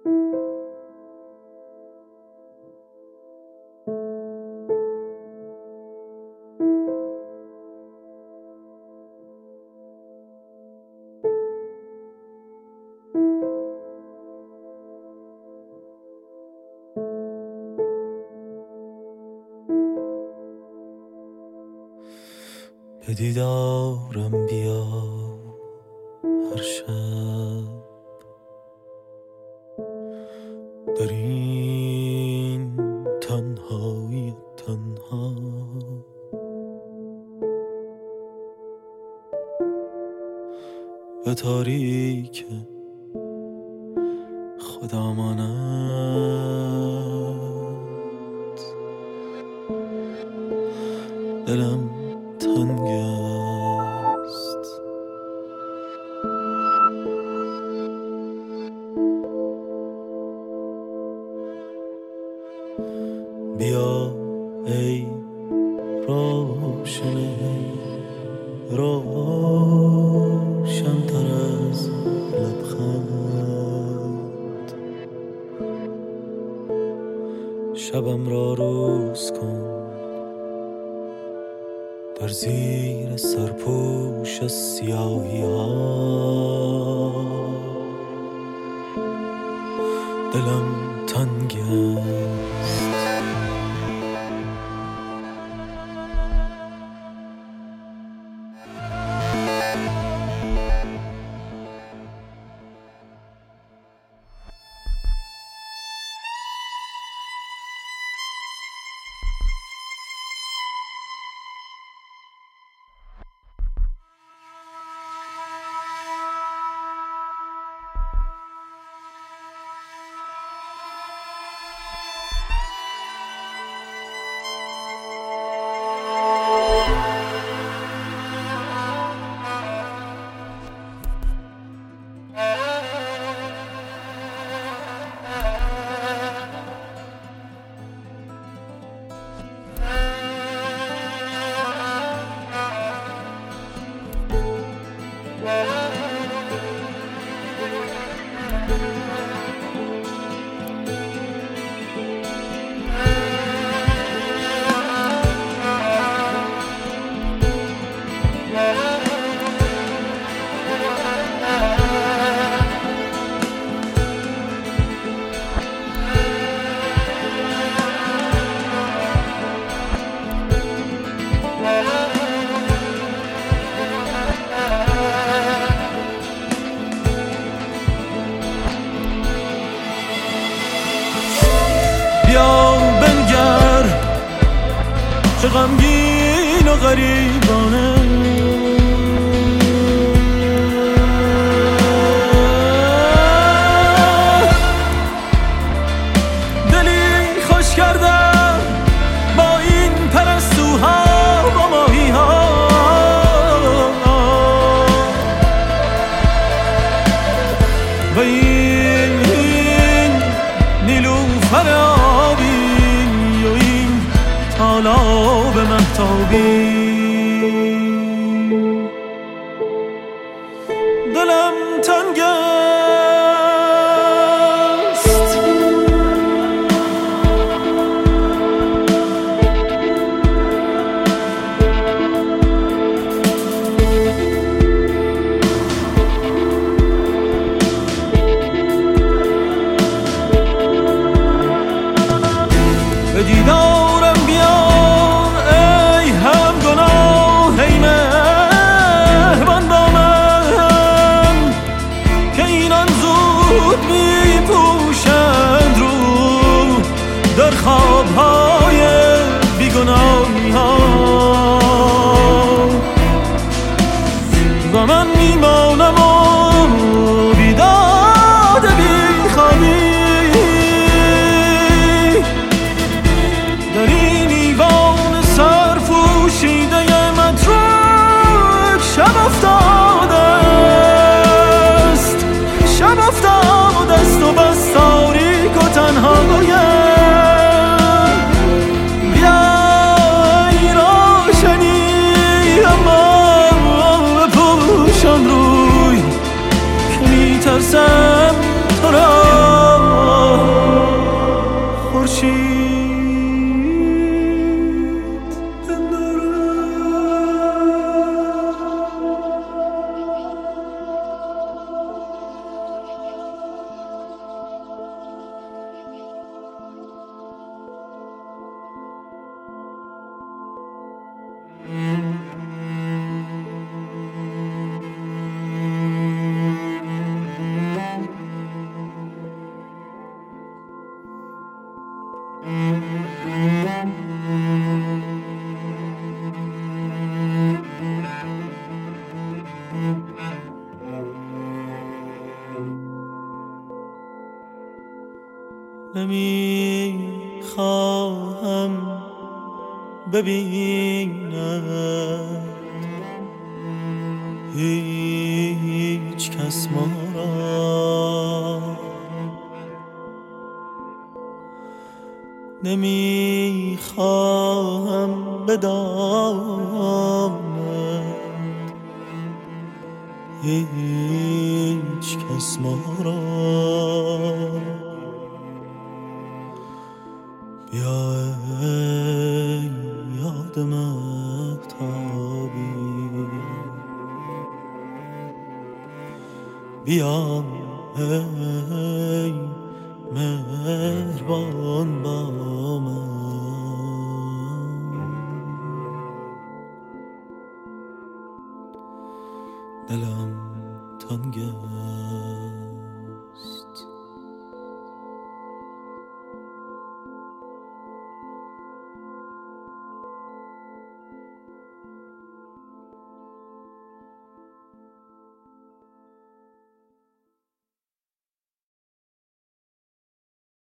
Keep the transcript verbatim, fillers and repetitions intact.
به دیدارم بیا هر شب در این تنهایی تنها، به تاریک خدامانت دلم تنگ است. بیا ای روشن روشن تر از لبخند، شبم را روز کن در زیر سرپوش سیاهی ها. دلم تنگ است. چه غمگین و غریبانه دلی خوش کردم با این پرستوها و ماهی ها. و این نیلوفر آبی و این تالاب مهتابی، دلم تنگ است. به دیدارم بیا ای هم گناه ای مهربان با من، که اینان زود می پوشند رو در خوابهای بیگناهی ها. و من میمانم و بیداد بی خوابی در این ایوان سرپوشیده متروک. شب افتاده است، شب افتاده است و بس تاریک و تنهایم. بیا ای روشنی اما بپوشان روی که میترسم تو را نمیخواهم ببیند هیچ کس ما را، نمیخواهم بداند هیچ کس ما را. بیا ای یاد مهتابی، بیا ای مهربان با من.